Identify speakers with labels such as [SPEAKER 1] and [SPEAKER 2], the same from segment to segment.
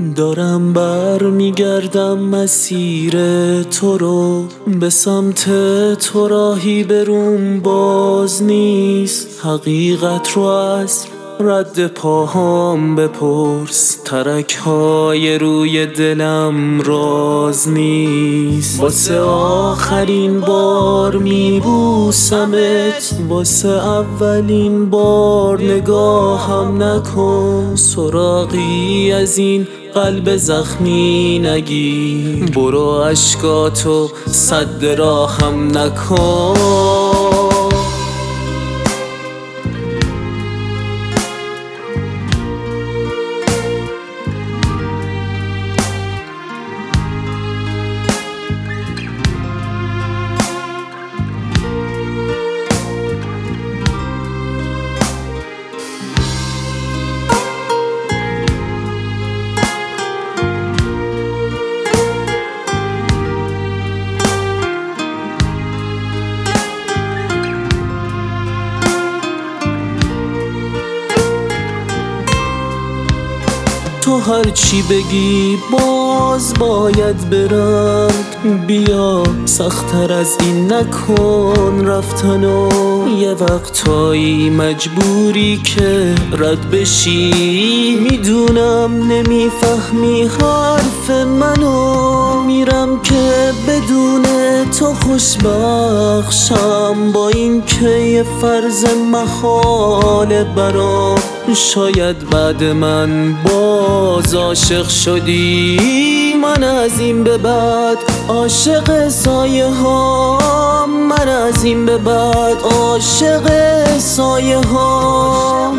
[SPEAKER 1] دارم برمیگردم مسیر تو رو، به سمت تو راهی بروم باز نیست. حقیقت رو از رد پاهام بپرس، ترک های روی دلم راز نیست. واسه آخرین بار میبوسمت، واسه اولین بار نگاهم نکن. سراغی از این قلب زخمی نگیر، برو اشکاتو سد راهم نکن. تو هرچی بگی باز باید برم، بیا سخت‌تر از این نکن رفتنو. یه وقتایی مجبوری که رد بشی، میدونم نمیفهمی حرف منو. میرم که بدون تو خوشبخشم، با این که یه فرض محاله برام. شاید بعد من باز عاشق شدی، من از این به بعد عاشق سایه ها، من از این به بعد عاشق سایه ها.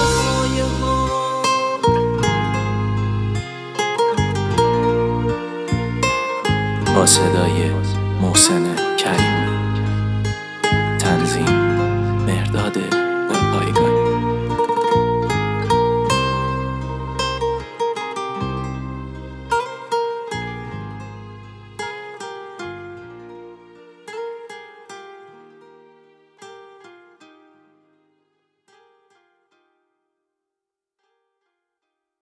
[SPEAKER 2] با صدای محسن کریمی، تنظیم مهرداد